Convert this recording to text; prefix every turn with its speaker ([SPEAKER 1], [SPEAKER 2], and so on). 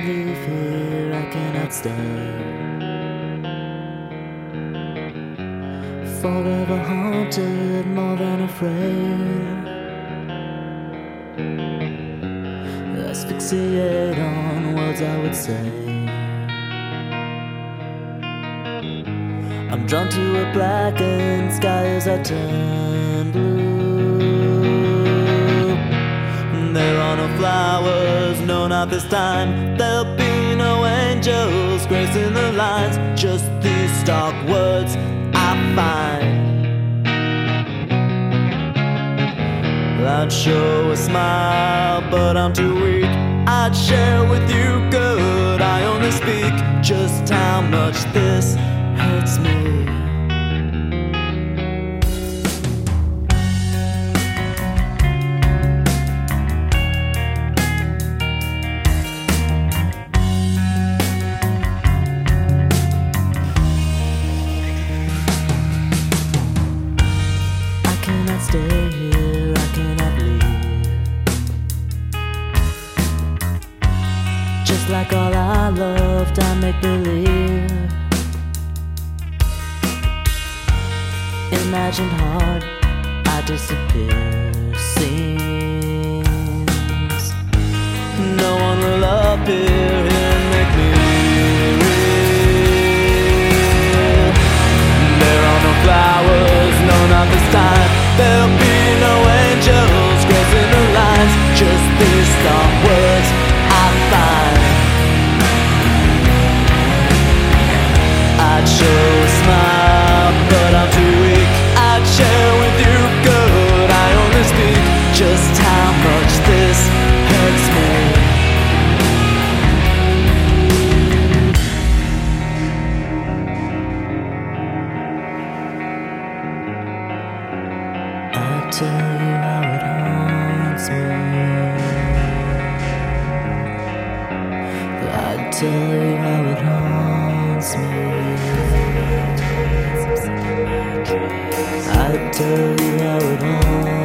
[SPEAKER 1] leave here, I cannot stay. Forever haunted, more than afraid. Asphyxiate on words I would say. I'm drawn to a blackened sky as I turn blue. There are no flowers, no, not this time. There'll be no angels gracing the lines, just these stark words I find. I'd show a smile, but I'm too weak. I'd share with you good, I only speak just how much this hurts me. I cannot stay here, I cannot leave. Just like all I loved, I make believe. Imagined hard, I disappear. Seems no one will appear and make me real. There are no flowers, no, not this time. There'll be no angels gracing the lines, just these stark words I find. I'd show a smile, but I'm too weak. I'd share with you good, I only speak just how much this hurts me. I'd tell you how it haunts me. I'd tell you how it haunts me. I'd tell you how it haunts me.